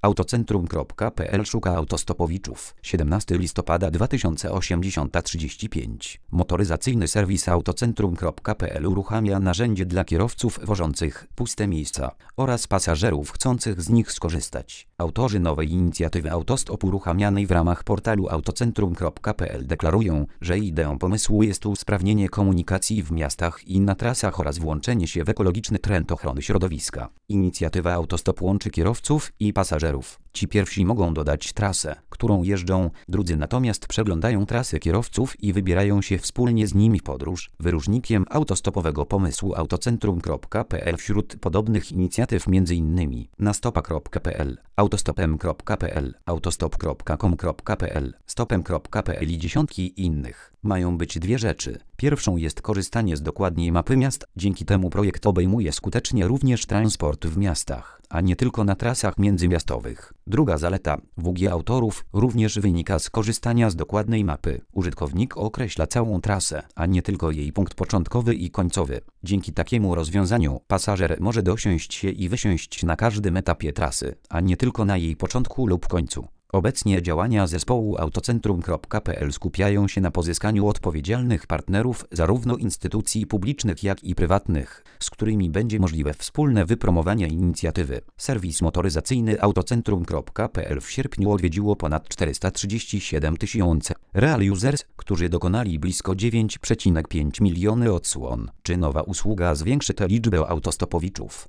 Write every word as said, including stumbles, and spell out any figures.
Autocentrum kropka p l szuka autostopowiczów. siedemnastego listopada dwa tysiące osiemdziesiąt trzydzieści pięć. Motoryzacyjny serwis Autocentrum kropka p l uruchamia narzędzie dla kierowców wożących puste miejsca oraz pasażerów chcących z nich skorzystać. Autorzy nowej inicjatywy Autostop uruchamianej w ramach portalu autocentrum kropka p l deklarują, że ideą pomysłu jest usprawnienie komunikacji w miastach i na trasach oraz włączenie się w ekologiczny trend ochrony środowiska. Inicjatywa Autostop łączy kierowców i pasażerów. Ci pierwsi mogą dodać trasę, którą jeżdżą, drudzy natomiast przeglądają trasy kierowców i wybierają się wspólnie z nimi w podróż. Wyróżnikiem autostopowego pomysłu autocentrum kropka p l wśród podobnych inicjatyw m.in. nastopa kropka p l, autostopem kropka p l, autostop kropka com kropka p l, stopem kropka p l i dziesiątki innych. Mają być dwie rzeczy. Pierwszą jest korzystanie z dokładnej mapy miast. Dzięki temu projekt obejmuje skutecznie również transport w miastach, a nie tylko na trasach międzymiastowych. Druga zaleta W G autorów również wynika z korzystania z dokładnej mapy. Użytkownik określa całą trasę, a nie tylko jej punkt początkowy i końcowy. Dzięki takiemu rozwiązaniu pasażer może dosiąść się i wysiąść na każdym etapie trasy, a nie tylko na jej początku lub końcu. Obecnie działania zespołu autocentrum kropka p l skupiają się na pozyskaniu odpowiedzialnych partnerów, zarówno instytucji publicznych, jak i prywatnych, z którymi będzie możliwe wspólne wypromowanie inicjatywy. Serwis motoryzacyjny autocentrum kropka p l w sierpniu odwiedziło ponad czterysta trzydzieści siedem tysięcy real users, którzy dokonali blisko dziewięć przecinek pięć miliony odsłon. Czy nowa usługa zwiększy tę liczbę autostopowiczów?